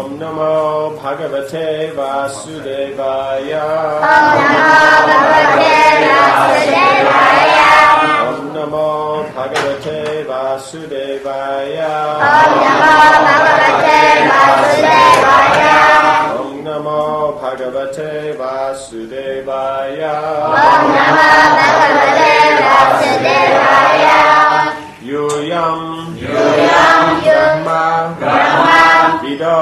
Om Namo Bhagavate Vasudevaya. Om Namo Bhagavate Vasudevaya. Om Namo Bhagavate Vasudevaya. Yuyam Brahma Vido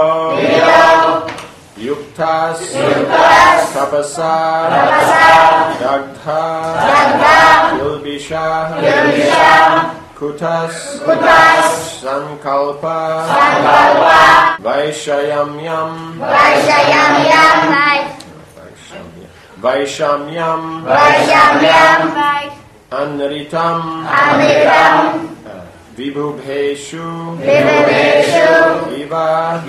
Yuktas Tapasa Dagdha Kilbisha Kutas Sankalpa Vaishyamyam Anritam Vibhubheshu Iva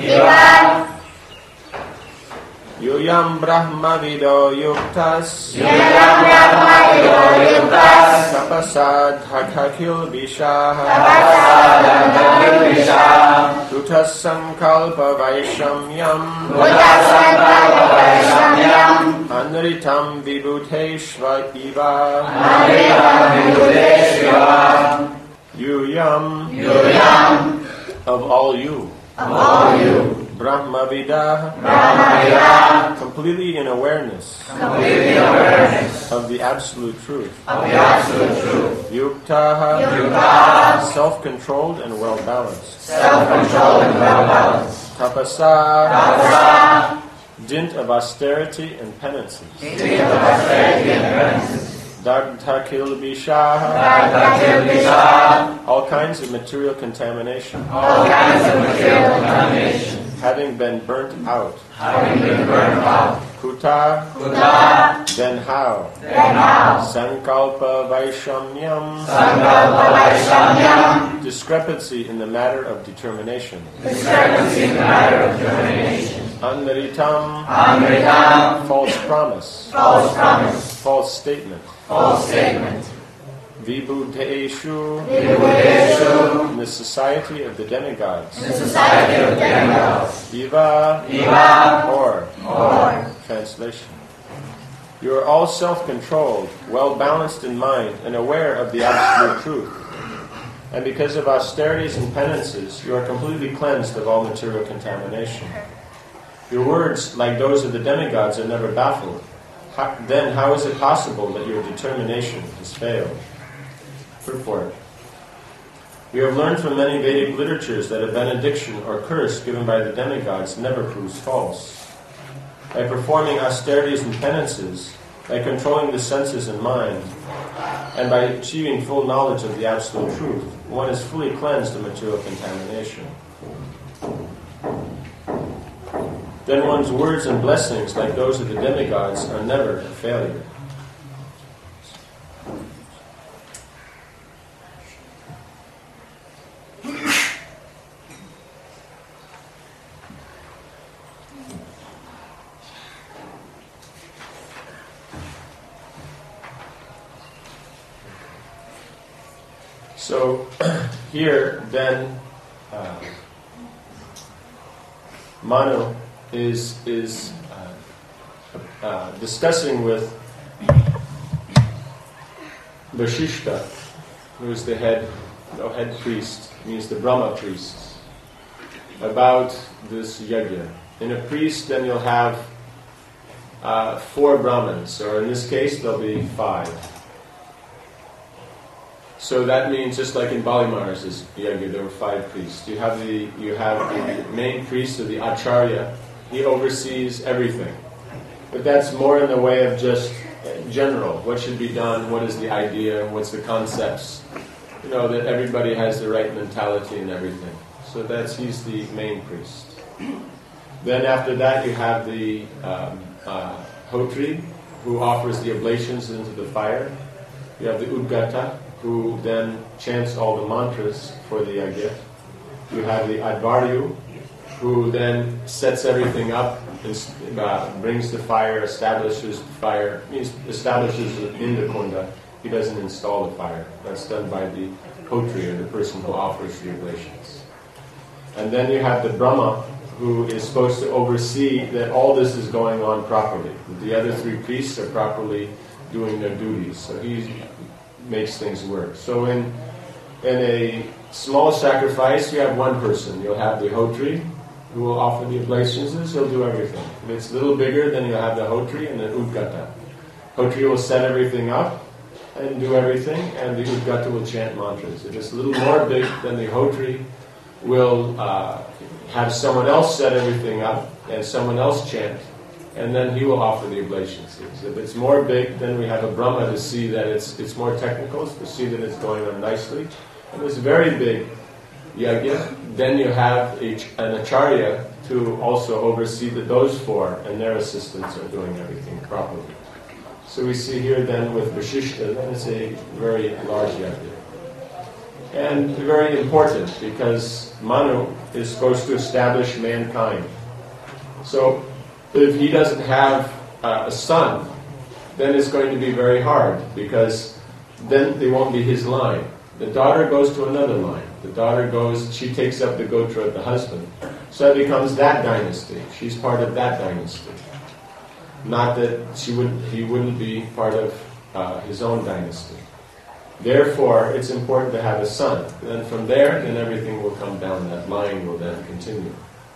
Yuyam Brahma Vido Yuktas Tapasad Hakakil Vishah Tutas Sankalpa Vaishyamyam Anritam Vibhuteshva Iva Yuyam of all you Brahma Vida completely in awareness of the absolute truth Yukta self-controlled and well-balanced Tapasa dint of austerity and penances Dagdha Kilbisha all kinds of material contamination having been burnt out Kuta then how Sankalpa Vaishyamyam discrepancy in the matter of determination Anritam false promise false statement Vibhuteshu in the society of the demigods Iva or translation you are all self-controlled well-balanced in mind and aware of the absolute truth and because of austerities and penances you are completely cleansed of all material contamination your words like those of the demigods are never baffled then how is it possible that your determination has failed? Purport. We have learned from many Vedic literatures that a benediction or curse given by the demigods never proves false. By performing austerities and penances, by controlling the senses and mind, and by achieving full knowledge of the absolute truth, one is fully cleansed of material contamination. Then one's words and blessings, like those of the demigods, are never a failure. So here then Manu is discussing with Vashishta, who is the head priest, means the Brahma priest, about this yajna. In a priest, then you'll have 4 Brahmins, or in this case, there'll be 5. So that means, just like in Bali Maharaj's yajna, there were 5 priests. You have the main priest, or the Acharya. He oversees everything. But that's more in the way of just general. What should be done? What is the idea? What's the concepts? You know, that everybody has the right mentality and everything. So he's the main priest. Then after that you have the Hotri, who offers the oblations into the fire. You have the Udgata, who then chants all the mantras for the yajna. You have the Advaryu, who then sets everything up, brings the fire, establishes the fire, establishes it in the kunda. He doesn't install the fire. That's done by the Hotri, or the person who offers the oblations. And then you have the Brahma, who is supposed to oversee that all this is going on properly. That the other three priests are properly doing their duties. So he makes things work. So in a small sacrifice, you have one person. You'll have the Hotri, who will offer the obeisances. He'll do everything. If it's a little bigger, then you'll have the Hotri and the Udgata. Hotri will set everything up and do everything, and the Udgata will chant mantras. If it's a little more big, then the Hotri will have someone else set everything up and someone else chant, and then he will offer the obeisances. If it's more big, then we have a Brahma to see that it's more technical, to see that it's going on nicely. If it's very big yajna, then you have an acharya to also oversee that those four and their assistants are doing everything properly. So we see here then with Vasishta, that is a very large yajna. And very important, because Manu is supposed to establish mankind. So if he doesn't have a son, then it's going to be very hard, because then they won't be his line. The daughter goes to another line. The daughter goes, she takes up the gotra of the husband. So it becomes that dynasty. She's part of that dynasty. Not that he wouldn't be part of his own dynasty. Therefore, it's important to have a son. Then from there, then everything will come down. That line will then continue.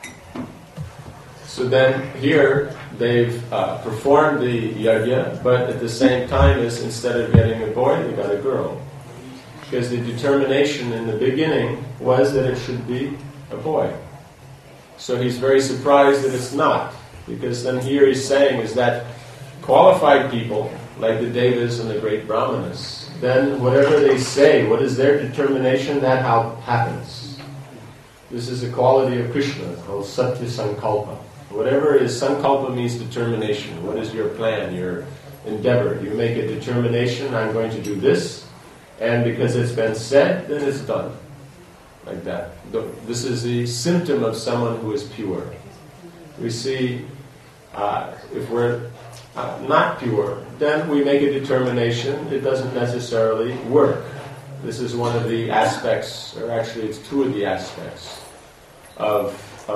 So then here, they've performed the yajna, but at the same time, as instead of getting a boy, they got a girl. Because the determination in the beginning was that it should be a boy. So he's very surprised that it's not. Because then here he's saying is that qualified people, like the Devas and the great Brahmanas, then whatever they say, what is their determination, that how happens. This is a quality of Krishna called Satya Sankalpa. Whatever is, Sankalpa means determination. What is your plan, your endeavor? You make a determination, I'm going to do this, and because it's been said, then it's done. Like that. This is the symptom of someone who is pure. We see, if we're not pure, then we make a determination. It doesn't necessarily work. This is one of the aspects, or actually it's two of the aspects of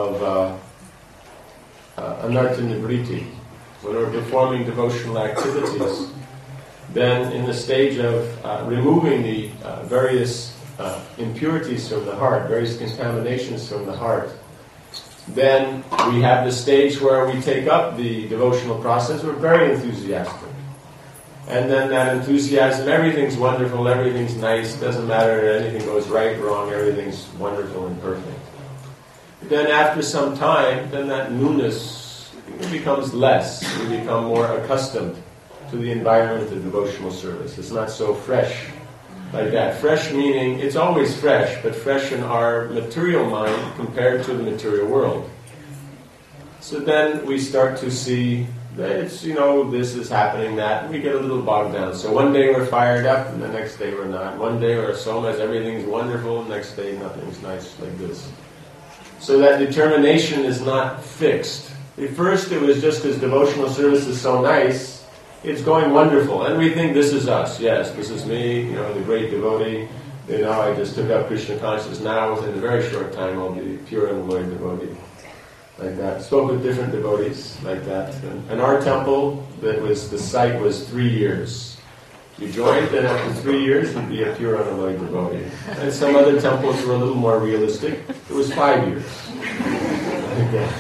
anartha nivriti. When we're performing devotional activities, then in the stage of removing the various impurities from the heart, various contaminations from the heart, then we have the stage where we take up the devotional process. We're very enthusiastic. And then that enthusiasm, everything's wonderful, everything's nice, doesn't matter, anything goes right, wrong, everything's wonderful and perfect. Then after some time, then that newness becomes less. We become more accustomed to the environment of devotional service. It's not so fresh like that. Fresh meaning, it's always fresh, but fresh in our material mind compared to the material world. So then we start to see that it's, this is happening, that, and we get a little bogged down. So one day we're fired up, and the next day we're not. One day we're so much, everything's wonderful, the next day nothing's nice, like this. So that determination is not fixed. At first it was just because devotional service is so nice, it's going wonderful, and we think this is us. Yes, this is me, the great devotee. I just took up Krishna consciousness. Now, within a very short time, I'll be pure and loyal devotee. Like that. Spoke with different devotees like that. And our temple, the site was 3 years. You joined, and after 3 years, you'd be a pure and loyal devotee. And some other temples were a little more realistic. It was 5 years. Like that.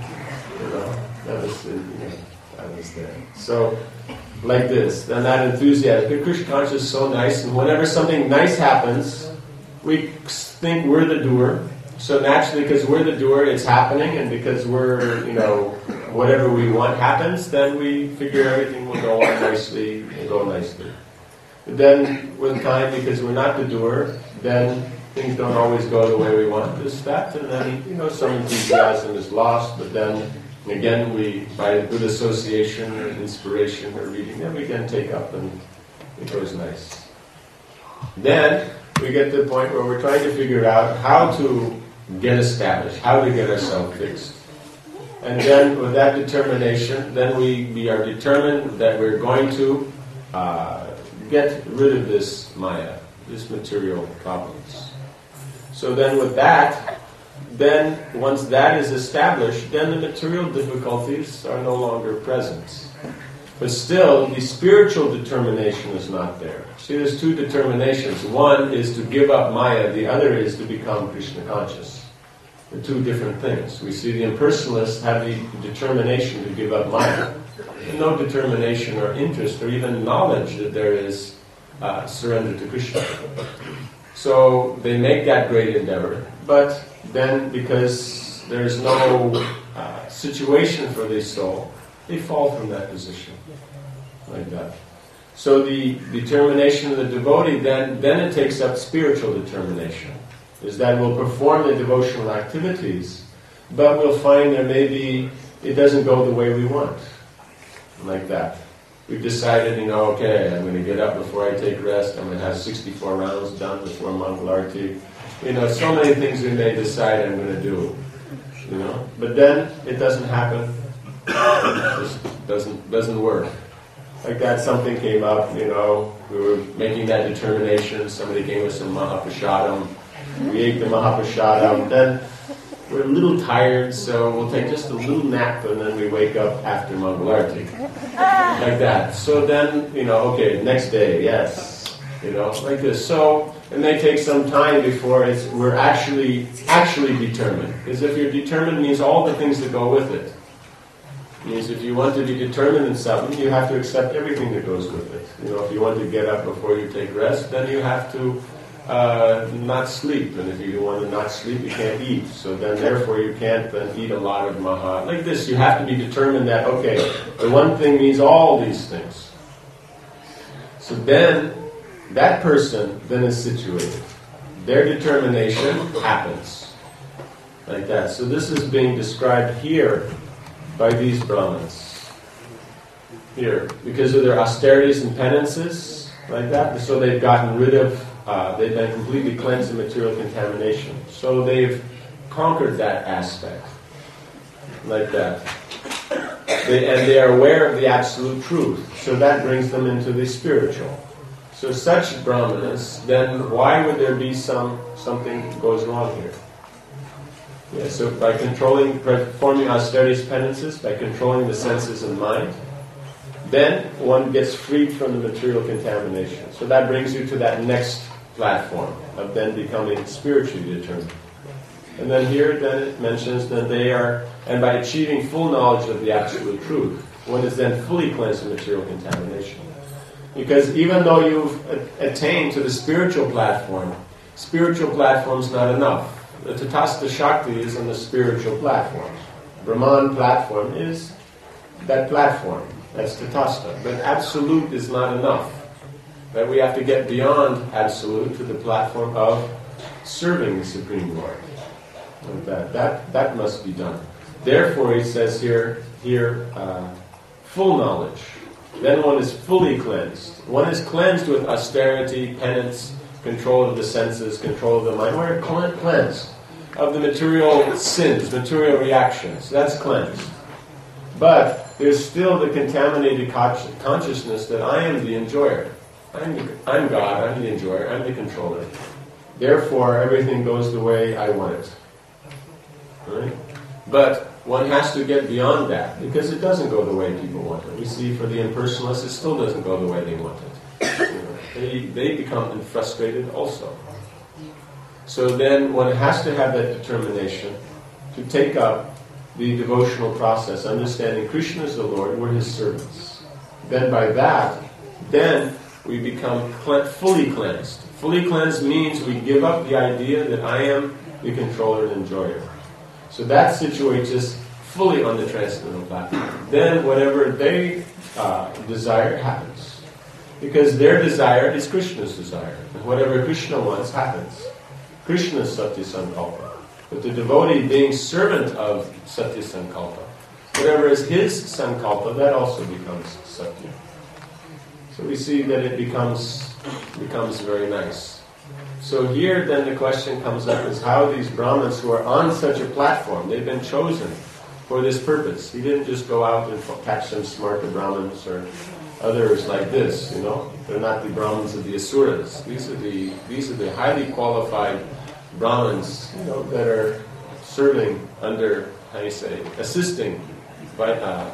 That was there. So, like this, and that enthusiasm. Krishna consciousness is so nice, and whenever something nice happens, we think we're the doer. So naturally, because we're the doer, it's happening, and because we're, whatever we want happens, then we figure everything will go on nicely and go nicely. But then, with time, because we're not the doer, then things don't always go the way we want this, that, and then, some enthusiasm is lost, but then again, we, by good association or inspiration or reading, then we can take up and it goes nice. Then we get to the point where we're trying to figure out how to get established, how to get ourselves fixed. And then with that determination, then we are determined that we're going to get rid of this maya, this material problems. So then with that, then once that is established, then the material difficulties are no longer present. But still, the spiritual determination is not there. See, there's two determinations. One is to give up Maya, the other is to become Krishna conscious. They're two different things. We see the impersonalists have the determination to give up Maya, and no determination or interest or even knowledge that there is surrender to Krishna. So they make that great endeavor, but then because there's no situation for the soul, they fall from that position, like that. So the determination of the devotee, then it takes up spiritual determination, is that we'll perform the devotional activities, but we'll find there may be, it doesn't go the way we want, like that. We've decided, okay, I'm going to get up before I take rest, I'm going to have 64 rounds done before Mangalarti. So many things we may decide I'm going to do, But then it doesn't happen. It just doesn't work. Like that, something came up, we were making that determination, somebody gave us some Mahaprasadam, we ate the Mahaprasadam, then we're a little tired, so we'll take just a little nap and then we wake up after Mangalarti. Like that. So then, okay, next day, yes, like this. So, it may take some time before we're actually determined. Because if you're determined, it means all the things that go with it. It means if you want to be determined in something, you have to accept everything that goes with it. If you want to get up before you take rest, then you have to not sleep. And if you want to not sleep, you can't eat. So then therefore you can't then eat a lot of maha. Like this, you have to be determined that, okay, the one thing means all these things. So then, that person then is situated. Their determination happens. Like that. So this is being described here by these Brahmins. Here. Because of their austerities and penances, like that. So they've gotten rid of, they've been completely cleansed of material contamination. So they've conquered that aspect. Like that. And they are aware of the absolute truth. So that brings them into the spiritual. So such brahmanas, then why would there be something goes wrong here? Yeah, so by performing austerities, penances, by controlling the senses and mind, then one gets freed from the material contamination. So that brings you to that next platform of then becoming spiritually determined. And then here, then it mentions that they are, and by achieving full knowledge of the absolute truth, one is then fully cleansed of material contamination. Because even though you've attained to the spiritual platform is not enough. The Tatastha Shakti is on the spiritual platform. Brahman platform is that platform. That's Tatastha. But absolute is not enough. That we have to get beyond absolute to the platform of serving the Supreme Lord. That must be done. Therefore, he says here, full knowledge. Then one is fully cleansed. One is cleansed with austerity, penance, control of the senses, control of the mind. We're cleansed of the material sins, material reactions. That's cleansed. But there's still the contaminated consciousness that I am the enjoyer. I'm God, I'm the enjoyer, I'm the controller. Therefore, everything goes the way I want it. Right? But one has to get beyond that, because it doesn't go the way people want it. We see for the impersonalists, it still doesn't go the way they want it. They become frustrated also. So then one has to have that determination to take up the devotional process, understanding Krishna is the Lord, we're His servants. Then by that, then we become fully cleansed. Fully cleansed means we give up the idea that I am the controller and enjoyer. So that situates us fully on the transcendental platform. Then whatever they desire happens. Because their desire is Krishna's desire. And whatever Krishna wants happens. Krishna is Satya Sankalpa. But the devotee being servant of Satya Sankalpa, whatever is his Sankalpa, that also becomes Satya. So we see that it becomes very nice. So here then the question comes up is how these Brahmins who are on such a platform, they've been chosen for this purpose. He didn't just go out and catch some smart Brahmins or others like this, They're not the Brahmins of the Asuras. These are the highly qualified Brahmins, that are serving under, assisting the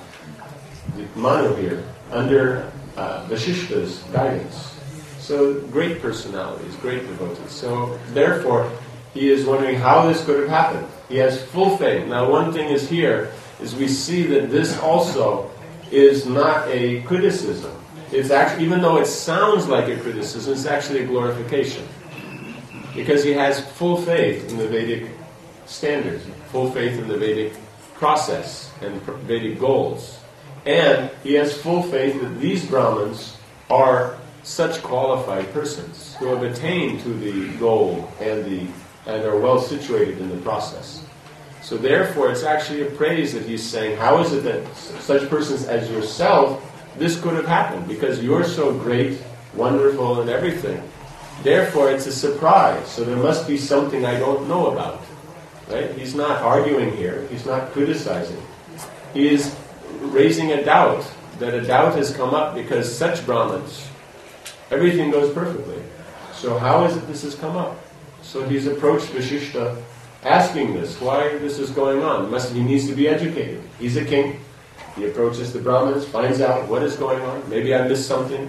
Manu here, under Vasishta's guidance. So great personalities, great devotees. So therefore, he is wondering how this could have happened. He has full faith. Now one thing is here, is we see that this also is not a criticism. It's actually, even though it sounds like a criticism, it's actually a glorification. Because he has full faith in the Vedic standards, full faith in the Vedic process and Vedic goals. And he has full faith that these Brahmins are such qualified persons who have attained to the goal and are well situated in the process. So therefore, it's actually a praise that he's saying, how is it that such persons as yourself, this could have happened? Because you're so great, wonderful, and everything. Therefore, it's a surprise. So there must be something I don't know about. Right? He's not arguing here. He's not criticizing. He is raising a doubt. That a doubt has come up because such Brahmins, everything goes perfectly. So how is it this has come up? So he's approached Vasishta asking this, why this is going on. He needs to be educated. He's a king. He approaches the Brahmins, finds out what is going on. Maybe I missed something,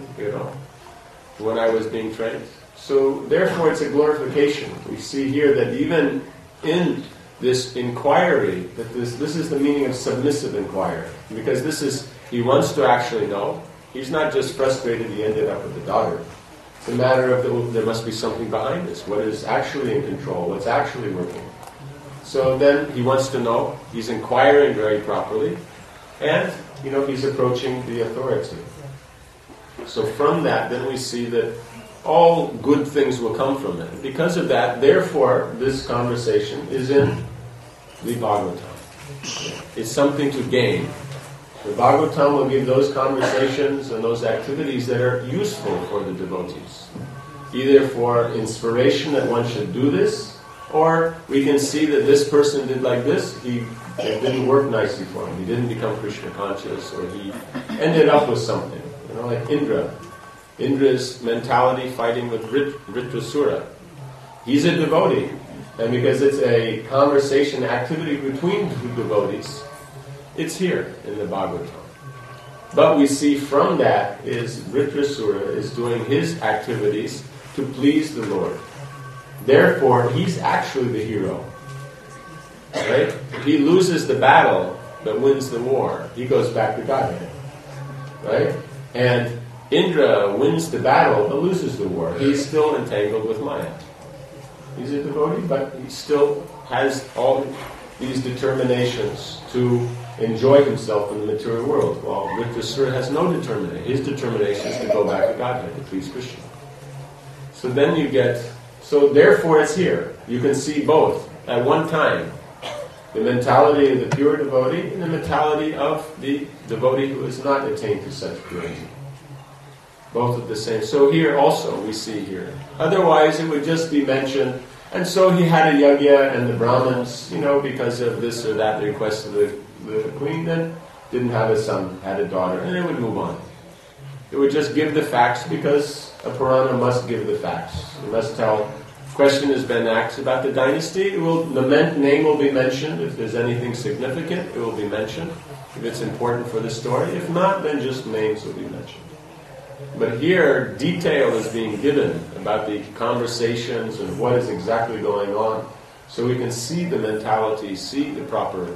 when I was being trained. So therefore it's a glorification. We see here that even in this inquiry, that this is the meaning of submissive inquiry. Because he wants to actually know. He's not just frustrated he ended up with a daughter. It's a matter of there must be something behind this. What is actually in control? What's actually working? So then he wants to know. He's inquiring very properly. And, he's approaching the authority. So from that, then we see that all good things will come from it. Because of that, therefore, this conversation is in the Bhagavatam. It's something to gain. The Bhagavatam will give those conversations and those activities that are useful for the devotees. Either for inspiration that one should do this, or we can see that this person did like this, it didn't work nicely for him. He didn't become Krishna conscious, or he ended up with something. Like Indra. Indra's mentality fighting with Vritrasura. He's a devotee. And because it's a conversation activity between two devotees, it's here in the Bhagavatam. But we see from that is Vritrasura is doing his activities to please the Lord. Therefore, he's actually the hero. Right? He loses the battle, but wins the war. He goes back to Godhead. Right? And Indra wins the battle, but loses the war. He's still entangled with Maya. He's a devotee, but he still has all these determinations to enjoy himself in the material world. While Vritrasura has no determination. His determination is to go back to Godhead, to please Krishna. So then you get... So therefore it's here. You can see both at one time. The mentality of the pure devotee and the mentality of the devotee who has not attained to such purity. Both of the same. So here also we see here. Otherwise it would just be mentioned, and so he had a yajna and the Brahmins, because of this or that request of the queen, then didn't have a son, had a daughter, and it would move on. It would just give the facts because a Purana must give the facts. It must tell. Question has been asked about the dynasty. The name will be mentioned. If there's anything significant, it will be mentioned. If it's important for the story. If not, then just names will be mentioned. But here, detail is being given about the conversations and what is exactly going on. So we can see the mentality, see the proper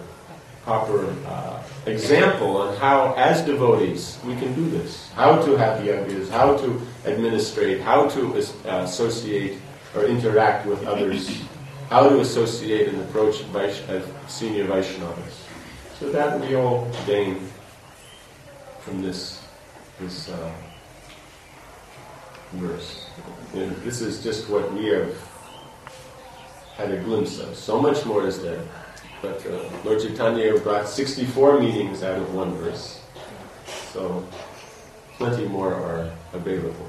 example on how, as devotees, we can do this. How to have yajnas, how to administrate, how to associate or interact with others, how to associate and approach senior Vaishnavas. So that we all gain from this verse. This is just what we have had a glimpse of. So much more is there. But Lord Chaitanya brought 64 meanings out of one verse. So plenty more are available.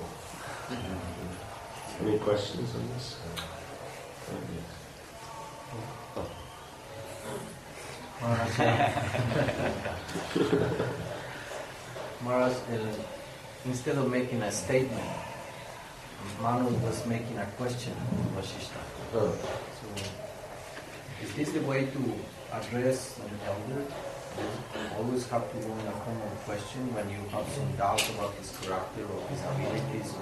Any questions on this? Maharaj, instead of making a statement, Manu was making a question of Vasishta. Oh. So Is this the way to address an elder? You always have to go in a form of question when you have some doubts about his character or his abilities.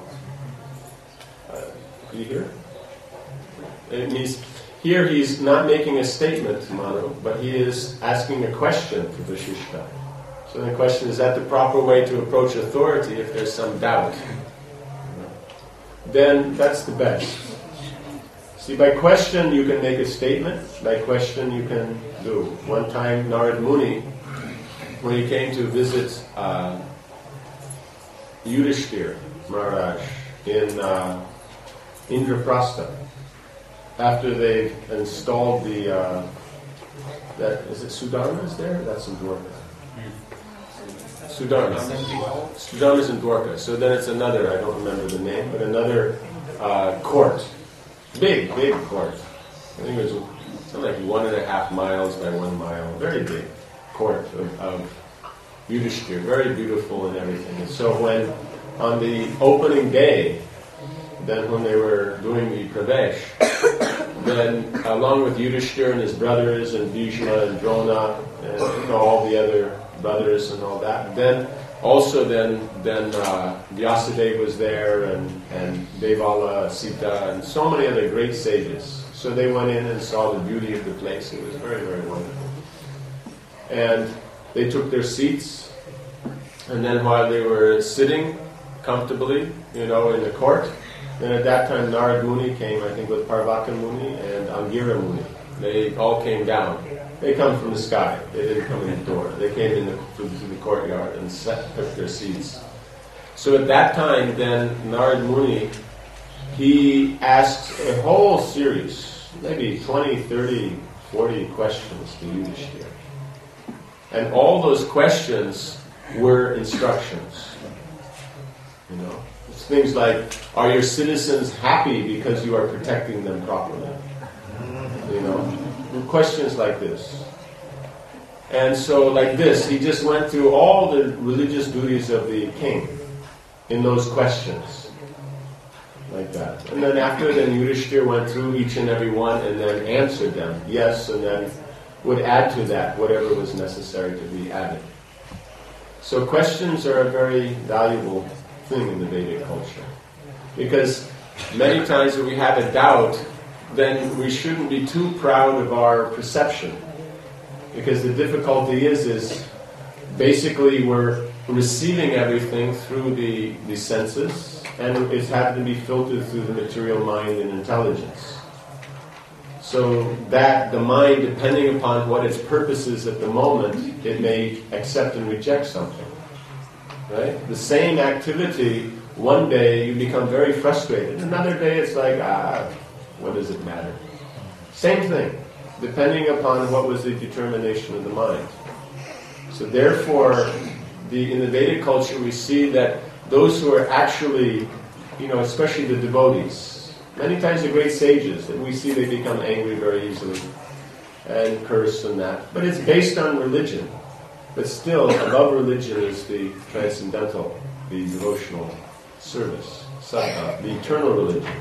Can you hear? It means here he's not making a statement, Manu, but he is asking a question to Vashishta. So the question is that the proper way to approach authority if there's some doubt? Then that's the best. See, by question you can make a statement, by question you can do. One time Narad Muni, when he came to visit Yudhishthir Maharaj in Indraprastha, after they installed the, is it Sudarma is there? That's in Dwarka. Sudarma. Sudarma is in Dwarka. So then it's another, I don't remember the name, but another court. Big court. I think it was something like 1.5 miles by 1 mile. Very big court of Yudhishthir. Very beautiful and everything. And so when, on the opening day, then when they were doing the Pravesh, then along with Yudhishthir and his brothers and Bhishma and Drona and all the other brothers and all that, then Vyasadeva was there and Devala, Sita and so many other great sages. So they went in and saw the beauty of the place. It was very, very wonderful. And they took their seats, and then while they were sitting comfortably, in the court, then at that time Narad Muni came, I think with Parvaka Muni and Angira Muni. They all came down. They come from the sky. They didn't come in the door. They came in through the courtyard and took their seats. So at that time, then Narad Muni, he asked a whole series, maybe 20, 30, 40 questions to Yudhishthira. And all those questions were instructions. It's things like, are your citizens happy because you are protecting them properly? Questions like this. And so like this, he just went through all the religious duties of the king in those questions. Like that. And then after, then Yudhishthira went through each and every one and then answered them, yes, and then would add to that whatever was necessary to be added. So questions are a very valuable thing in the Vedic culture. Because many times when we have a doubt, then we shouldn't be too proud of our perception. Because the difficulty is basically we're receiving everything through the senses, and it's had to be filtered through the material mind and intelligence. So that the mind, depending upon what its purpose is at the moment, it may accept and reject something. Right? The same activity, one day you become very frustrated. Another day it's like, what does it matter? Same thing, depending upon what was the determination of the mind. So therefore, in the Vedic culture we see that those who are actually, especially the devotees, many times the great sages, that we see they become angry very easily and curse and that. But it's based on religion. But still, above religion is the transcendental, the devotional service, sadhana, the eternal religion.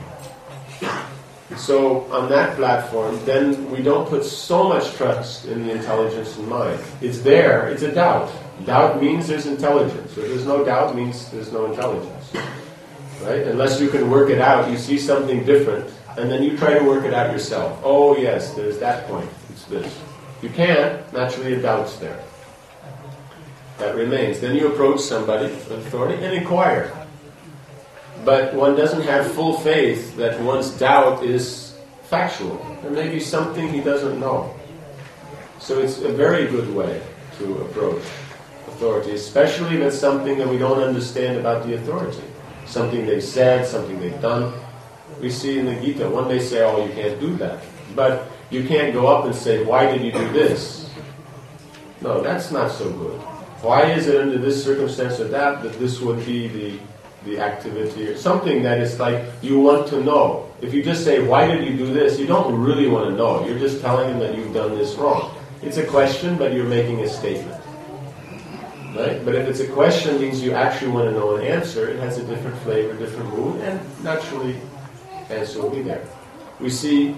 So on that platform, then we don't put so much trust in the intelligence and mind. It's there, it's a doubt. Doubt means there's intelligence. If there's no doubt, means there's no intelligence. Right? Unless you can work it out, you see something different, and then you try to work it out yourself. Oh yes, there's that point, it's this. You can't, naturally a doubt's there. That remains. Then you approach somebody with authority and inquire. But one doesn't have full faith that one's doubt is factual. There may be something he doesn't know. So it's a very good way to approach authority, especially if it's something that we don't understand about the authority. Something they've said, something they've done. We see in the Gita, one may say, oh, you can't do that. But you can't go up and say, why did you do this? No, that's not so good. Why is it under this circumstance or that this would be the activity or something that is like you want to know. If you just say, why did you do this? You don't really want to know. You're just telling them that you've done this wrong. It's a question, but you're making a statement. Right? But if it's a question, it means you actually want to know an answer. It has a different flavor, different mood, and naturally, answer will be there. We see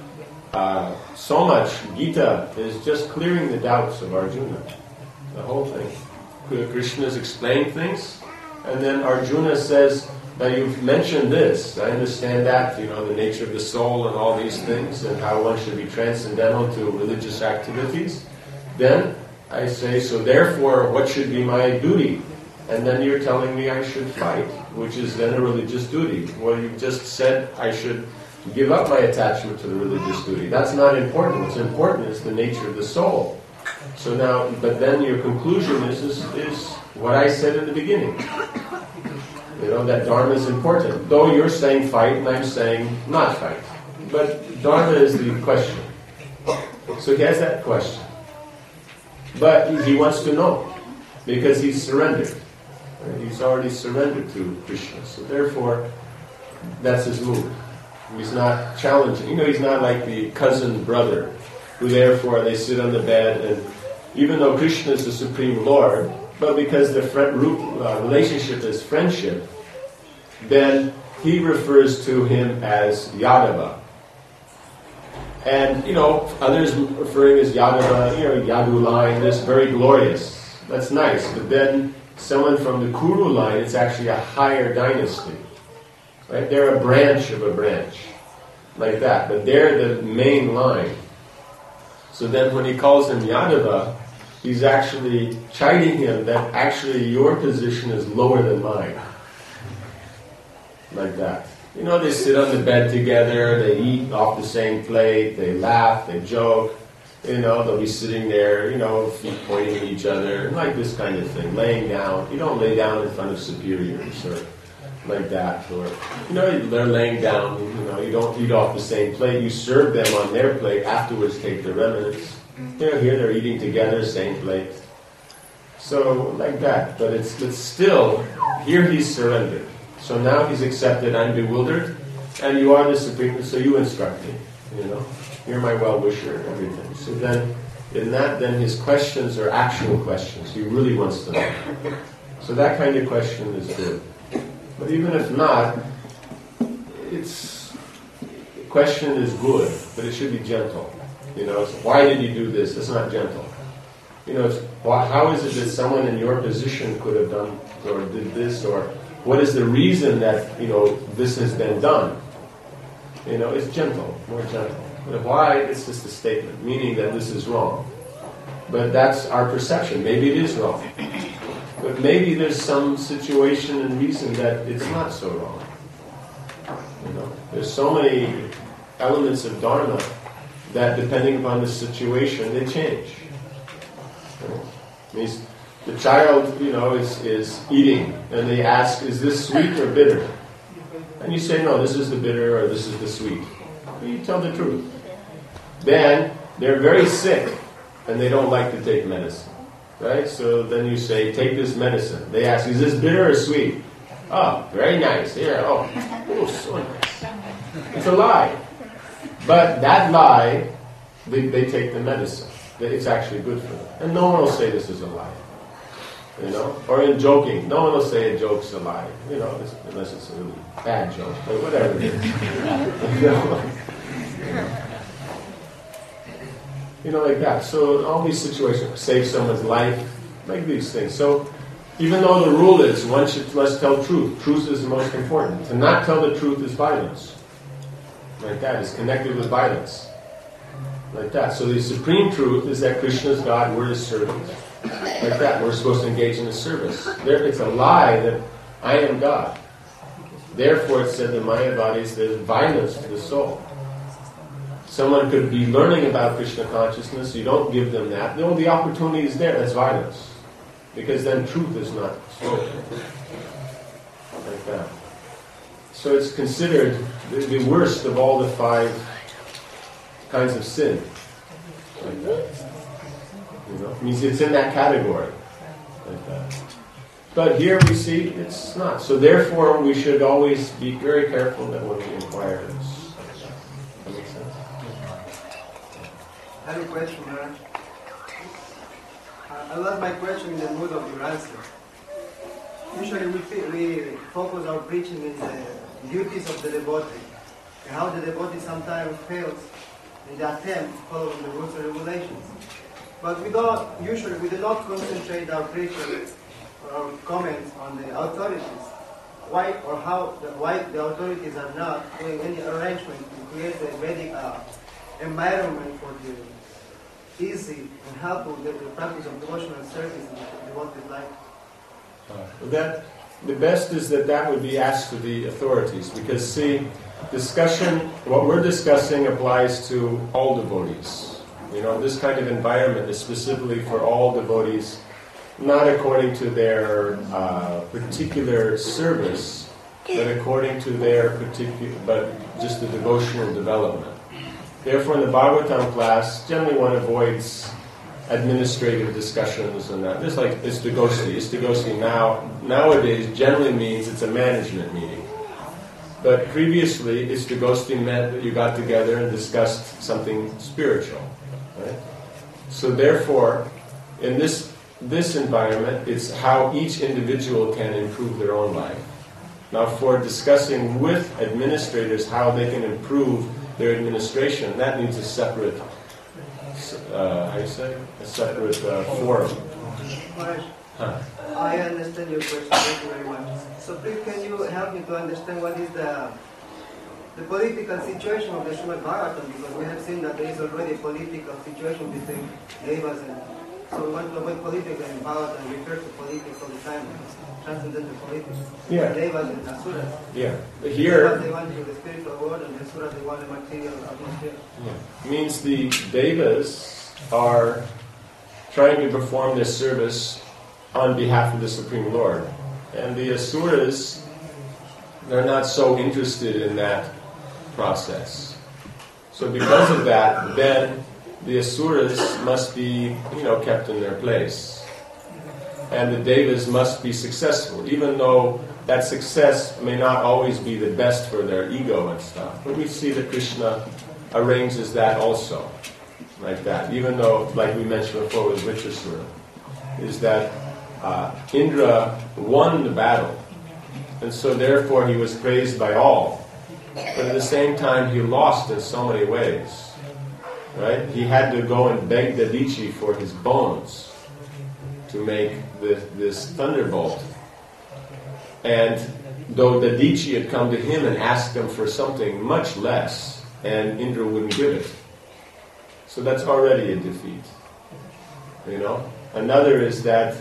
so much. Gita is just clearing the doubts of Arjuna. The whole thing. Krishna is explaining things, and then Arjuna says, now you've mentioned this, I understand that, the nature of the soul and all these things, and how one should be transcendental to religious activities. Then I say, so therefore, what should be my duty? And then you're telling me I should fight, which is then a religious duty. Well, you've just said I should give up my attachment to the religious duty. That's not important. What's important is the nature of the soul. So now, but then your conclusion is what I said in the beginning. That Dharma is important. Though you're saying fight and I'm saying not fight. But Dharma is the question. So he has that question. But he wants to know. Because he's surrendered. He's already surrendered to Krishna. So therefore, that's his mood. He's not challenging. He's not like the cousin brother, who therefore they sit on the bed, and even though Krishna is the Supreme Lord, but because the relationship is friendship, then he refers to him as Yadava. And, others referring as Yadava, Yadu line, this very glorious. That's nice. But then someone from the Kuru line, it's actually a higher dynasty. Right? They're a branch of a branch. Like that. But they're the main line. So then when he calls him Yadava, he's actually chiding him that actually your position is lower than mine. Like that. They sit on the bed together, they eat off the same plate, they laugh, they joke. They'll be sitting there, feet pointing at each other, like this kind of thing, laying down. You don't lay down in front of superiors or like that. Or, they're laying down, you don't eat off the same plate. You serve them on their plate, afterwards take the remnants. Here they're eating together, same plate. So, like that. But it's still, here he's surrendered. So now he's accepted, I'm bewildered, and you are the Supreme, so you instruct me, You're my well-wisher and everything. So then, in that, then his questions are actual questions. He really wants to know. So that kind of question is good. But even if not, the question is good, but it should be gentle. It's, why did you do this? It's not gentle. How is it that someone in your position could have done or did this, or what is the reason that, this has been done? It's gentle, more gentle. But why? It's just a statement, meaning that this is wrong. But that's our perception. Maybe it is wrong. But maybe there's some situation and reason that it's not so wrong. There's so many elements of Dharma that depending upon the situation, they change. Means the child, is eating, and they ask, is this sweet or bitter? And you say, no, this is the bitter or this is the sweet. You tell the truth. Then, they're very sick, and they don't like to take medicine. Right? So then you say, take this medicine. They ask, is this bitter or sweet? Oh, very nice. Here, oh, so nice. It's a lie. But that lie, they take the medicine. It's actually good for them. And no one will say this is a lie. Or in joking, no one will say a joke's a lie. Unless it's a really bad joke, but whatever it is. Like that. So in all these situations, save someone's life, like these things. So even though the rule is one must tell truth, truth is the most important. To not tell the truth is violence. Like that, is connected with violence. Like that. So the supreme truth is that Krishna is God, we're His servants. Like that, we're supposed to engage in His service. It's a lie that I am God. Therefore, it said in Mayavadis, there's violence to the soul. Someone could be learning about Krishna consciousness, you don't give them that. No, the opportunity is there, that's violence. Because then truth is not spoken. Like that. So it's considered the worst of all the 5 kinds of sin. Like that. It means it's in that category. Like that. But here we see it's not. So therefore we should always be very careful that when we inquire this. That makes sense? I have a question, Maharaj. I love my question in the mood of your answer. Usually we focus our preaching in the duties of the devotee and how the devotee sometimes fails in the attempt following the rules and regulations. But we do not concentrate our preaching or our comments on the authorities. Why the authorities are not doing any arrangement to create a Vedic environment for the easy and helpful the practice of devotional service in the devoted life. The best is that would be asked to the authorities, because see, what we're discussing applies to all devotees. This kind of environment is specifically for all devotees, not according to their particular service, but according to their just the devotional development. Therefore, in the Bhagavatam class, generally one avoids administrative discussions and that. Just like Istagosti. Istagosti nowadays generally means it's a management meeting. But previously, Istagosti meant that you got together and discussed something spiritual. Right? So therefore, in this environment, it's how each individual can improve their own life. Now, for discussing with administrators how they can improve their administration, that needs a separate, forum. I understand your question. Thank you very much. So please, can you help me to understand what is the political situation of the Srimad Bhagavatam? Because we have seen that there is already a political situation between Devas and... So we want to avoid politics, and Bhagavatam refers to politics all the time, transcendental politics. Yeah. Devas and Asuras. Yeah. Here... Devas, they want the spiritual world, and the Asuras, they want the material atmosphere. Yeah. Means the Devas are trying to perform their service on behalf of the Supreme Lord. And the Asuras, they're not so interested in that process. So because of that, then the Asuras must be, kept in their place. And the Devas must be successful, even though that success may not always be the best for their ego and stuff. But we see that Krishna arranges that also, like that. Even though, like we mentioned before with Vritrasura, is that Indra won the battle, and so therefore he was praised by all. But at the same time, he lost in so many ways. Right? He had to go and beg Dadichi for his bones to make this thunderbolt. And though Dadichi had come to him and asked him for something much less, and Indra wouldn't give it. So that's already a defeat. Another is that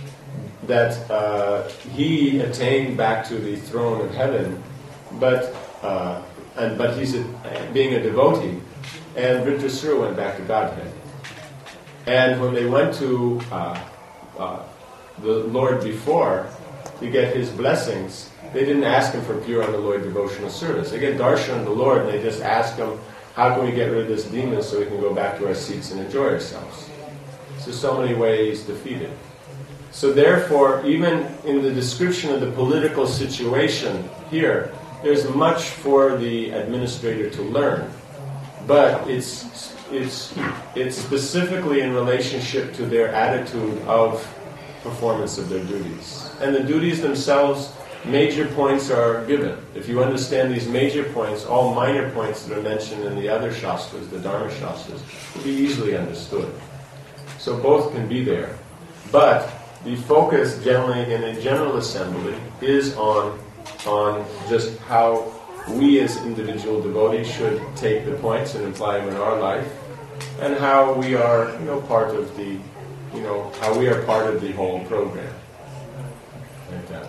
he attained back to the throne of heaven, but he's being a devotee, and Vritrasura went back to Godhead. And when they went to the Lord before to get his blessings, they didn't ask him for pure unalloyed devotional service. They get darshan of the Lord, and they just ask him, how can we get rid of this demon so we can go back to our seats and enjoy ourselves? So many ways defeated. So therefore, even in the description of the political situation here, there's much for the administrator to learn. But it's specifically in relationship to their attitude of performance of their duties. And the duties themselves, major points are given. If you understand these major points, all minor points that are mentioned in the other Shastras, the Dharma Shastras, will be easily understood. So both can be there. But the focus generally in a general assembly is on just how we as individual devotees should take the points and apply them in our life, and how we are, part of the, how we are part of the whole program. Like that.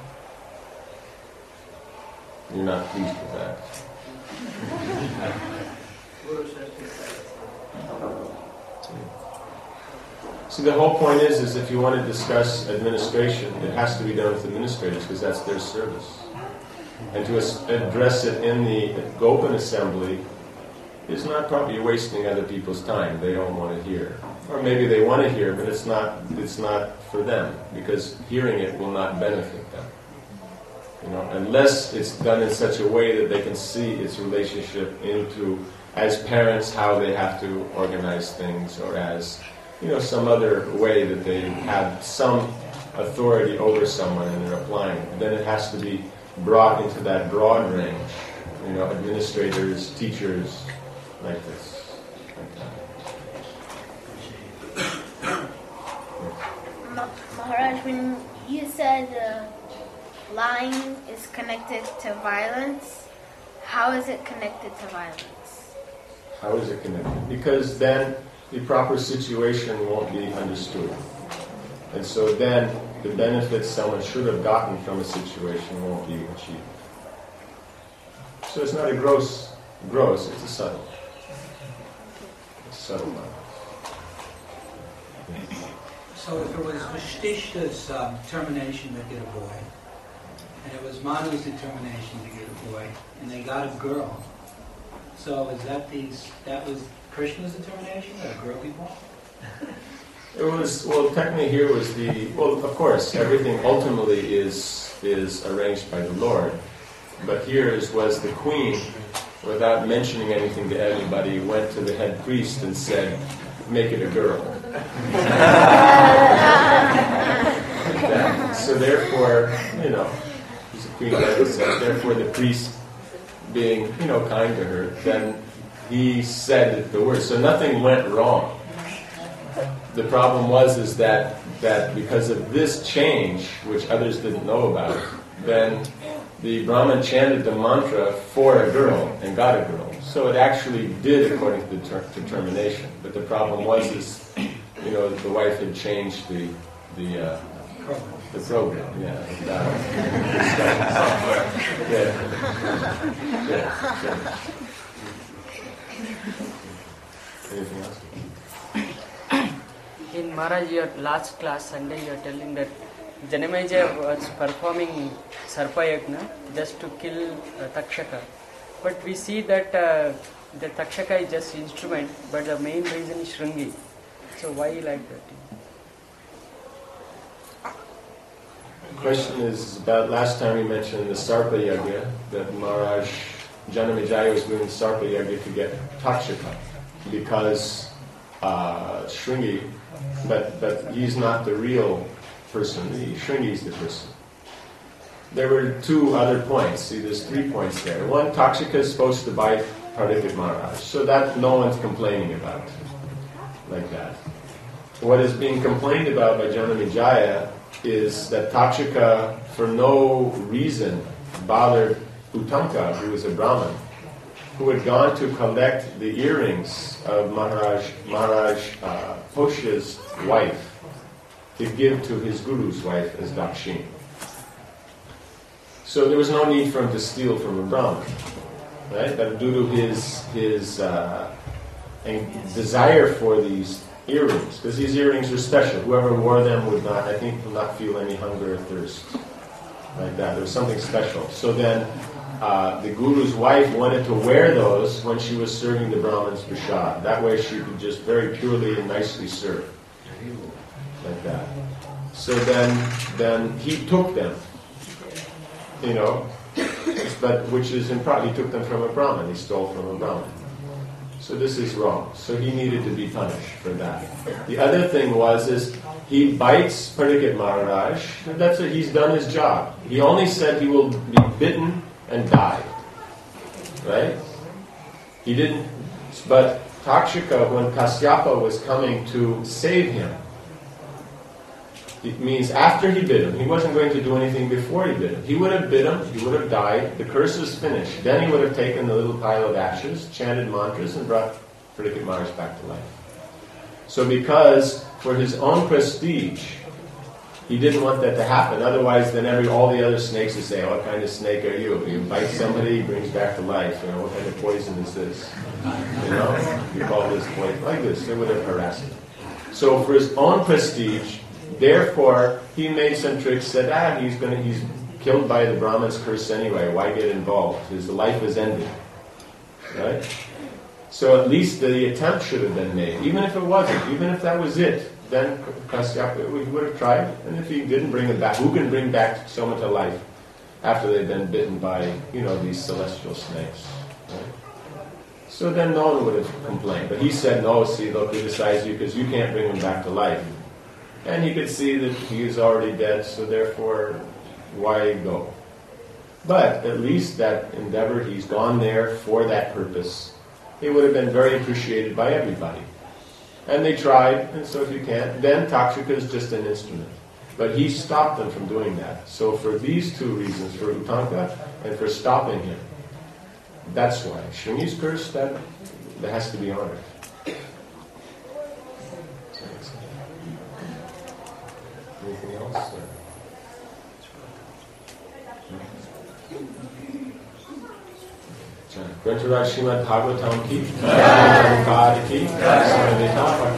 You're not pleased with that. See, the whole point is if you want to discuss administration, it has to be done with administrators because that's their service. And to address it in the Gopan assembly is not proper. You're wasting other people's time. They don't want to hear. Or maybe they want to hear, but it's not for them, because hearing it will not benefit them. Unless it's done in such a way that they can see its relationship into, as parents, how they have to organize things, or as some other way that they have some authority over someone and they're applying it. Then it has to be brought into that broad range, administrators, teachers, like this. Maharaj, when you said lying is connected to violence, how is it connected to violence? How is it connected? Because then the proper situation won't be understood. And so then the benefits someone should have gotten from a situation won't be achieved. So it's not a gross, it's a subtle. It's subtle violence. So if it was Vasishtha's determination to get a boy, and it was Manu's determination to get a boy, and they got a girl, so is that was Krishna's determination that a girl be born? It was, technically here was of course, everything ultimately is arranged by the Lord. But here was the queen, without mentioning anything to anybody, went to the head priest and said, make it a girl. So therefore, he's a queen, so therefore the priest, being, kind to her, then he said the word. So nothing went wrong. The problem is that because of this change, which others didn't know about, then the Brahmin chanted the mantra for a girl and got a girl. So it actually did according to the determination. But the problem is the wife had changed the program. Yeah. Anything else? In Maharaj, your last class Sunday, you are telling that Janamejaya was performing Sarpayagna just to kill Takshaka. But we see that the Takshaka is just instrument, but the main reason is Shringi. So why like that? The question is about last time we mentioned the Sarpa Yagya, that Maharaj Janamejaya was doing Sarpa Yagya to get Takshaka because Shringi, but he's not the real person. Shringi is the person. There were two other points. See, there's 3 points there. One, Takshaka is supposed to bite Parikshit Maharaj, so that no one's complaining about, like that. What is being complained about by Janamejaya is that Takshaka, for no reason, bothered Uttamka, who was a Brahmin, who had gone to collect the earrings of Maharaj Pushya's wife to give to his guru's wife as dakshin. So there was no need for him to steal from a Brahmin, right? But due to his desire for these earrings, because these earrings are special. Whoever wore them would not feel any hunger or thirst, like that. There was something special. So then the guru's wife wanted to wear those when she was serving the Brahmins prasad. That way she could just very purely and nicely serve, like that. So then he took them, but which is improper. He took them from a Brahmin. He stole from a Brahmin. So this is wrong. So he needed to be punished for that. The other thing is he bites Parikshit Maharaj. That's it. He's done his job. He only said he will be bitten and die. Right? He didn't. But Takshaka, when Kasyapa was coming to save him, it means after he bit him. He wasn't going to do anything before he bit him. He would have bit him, he would have died, the curse was finished. Then he would have taken the little pile of ashes, chanted mantras, and brought Parikshit Maharaj back to life. So because, for his own prestige, he didn't want that to happen. Otherwise, then all the other snakes would say, what kind of snake are you? You bite somebody, he brings back to life. What kind of poison is this? You call this poison. Like this, they would have harassed him. So for his own prestige, therefore, he made some tricks, said, he's killed by the Brahman's curse anyway, why get involved? His life is ended. Right? So at least the attempt should have been made. Even if it wasn't, even if that was it, then Kasyapa would have tried. And if he didn't bring him back, who can bring back someone to life after they've been bitten by, these celestial snakes? Right? So then no one would have complained. But he said, no, see, they'll criticize you because you can't bring him back to life. And he could see that he is already dead, so therefore, why go? But at least that endeavor, he's gone there for that purpose. It would have been very appreciated by everybody. And they tried, and so if you can't, then Takshaka is just an instrument. But he stopped them from doing that. So for these two reasons, for Utanka and for stopping him, that's why. Shringi's curse, that has to be honored. Anything else? Gruntaraj Srimad Bhagavatam ki, Prabhupada ki, Sarvadeta